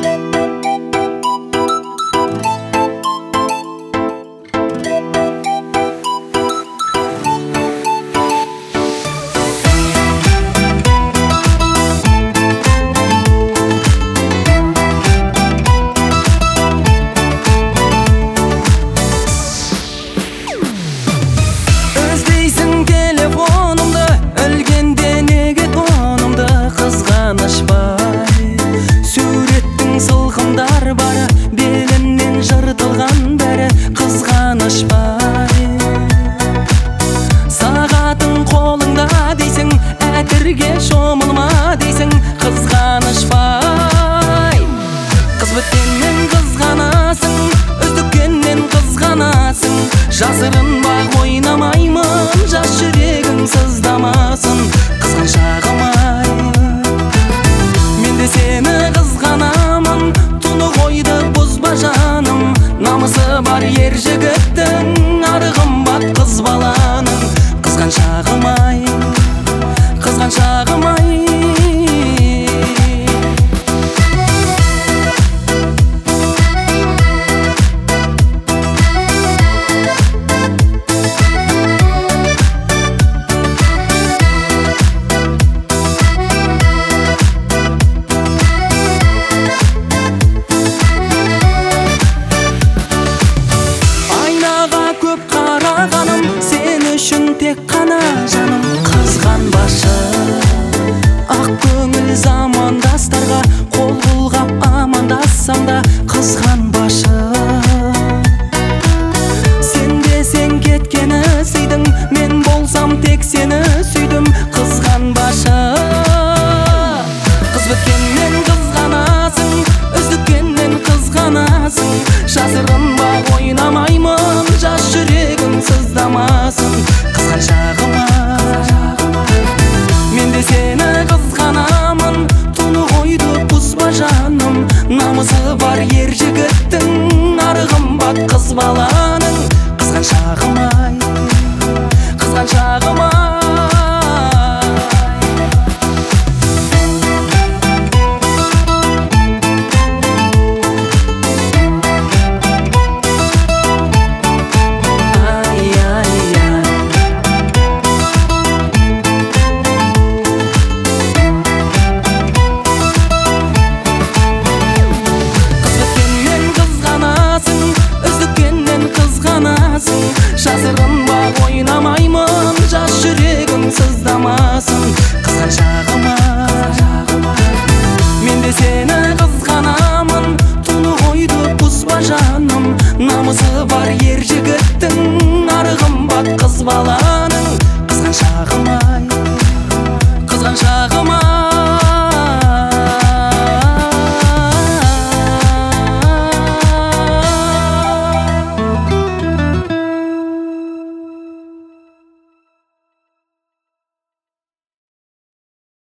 Сүреттің сылқымдар бары, белімнен жыртылған бәрі қызғанышпай. Сағатың қолыңда дейсің, әтірге шомылма дейсің, қызғанышпай. Қыз біткеннен қызғанасың, үздіккеннен қызғанасың. Жасырынба ойнамаймын, жас жүрегің сыздамасын, қызғаншағым-ай. Сені қызғанамын, тұны қойды бұзба жаным. Намысы бар ер жігіттің, ары қымбат қыз баланың. Қызғаншағым-ай, қызғаншағым-ай. Тек қана жаным қызғанбашы. Ақ көңіл замандастарға қол бұлғап амандассам да қызған